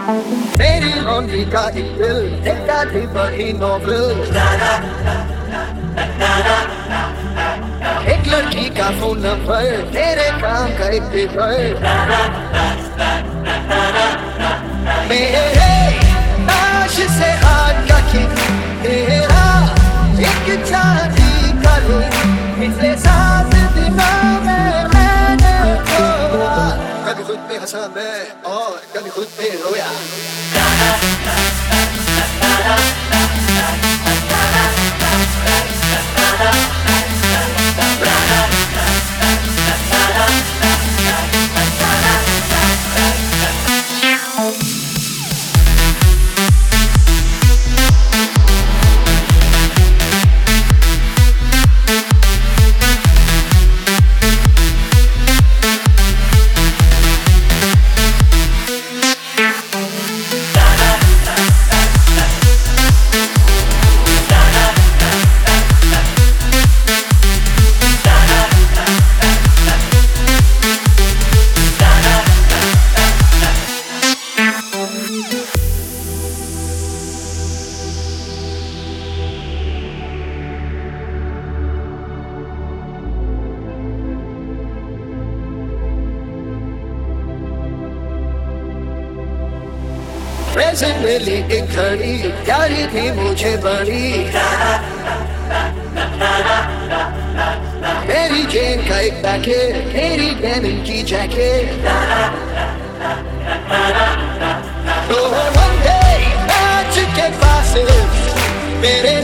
तेरी लॉन्ड्री का एक बिल, एक आधी बड़ी नॉवल, एक लड़की का फोन नंबर, तेरे काम का एक पेपर। मेरे ताश से हाथ का खेल, तेरा एक चांदी का दिल, पिछले 7 दिनों में मैंने खोया। कभी खुद पे हंसा मैं और कभी खुद पे रोया। प्रेजेंट में ली एक घड़ी, प्यारी थी मुझे बड़ी। मेरी जेन का एक पैकेट, मेरी डेनिम की जैकेट। तो one day मैच के पास मेरे